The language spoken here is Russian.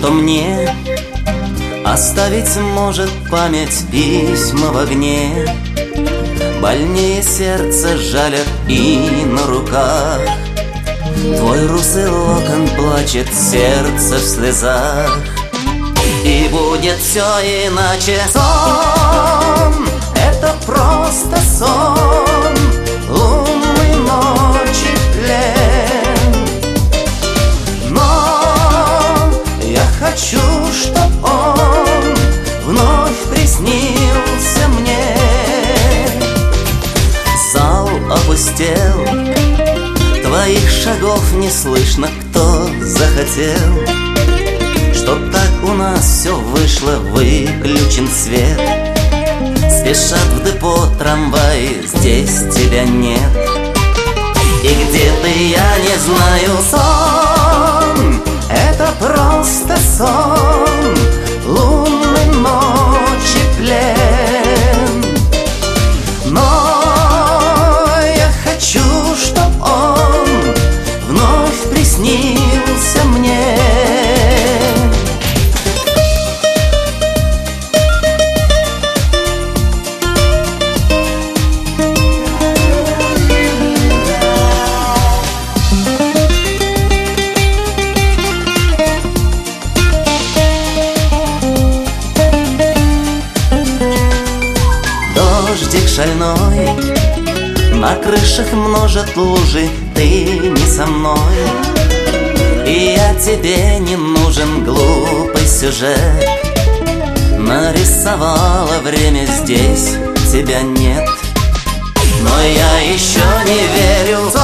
что мне оставить может память письма в огне. Больнее сердце жалят и на руках. Твой русый локон плачет, сердце в слезах. И будет все иначе. Сон — это просто сон, лунной ночи плен. Но я хочу, чтоб он вновь приснился мне. Зал опустел, твоих шагов не слышно, кто захотел, чтоб так у нас все вышло, выключен свет. Спешат в депо трамваи, здесь тебя нет. И где ты, я не знаю. Сон — это просто сон, лунной ночи плен. Но я хочу, чтоб он вновь приснился мне. Дождик шальной на крышах множат лужи. Ты не со мной, и я тебе не нужен. Глупый сюжет нарисовало время, здесь тебя нет. Но я еще не верю.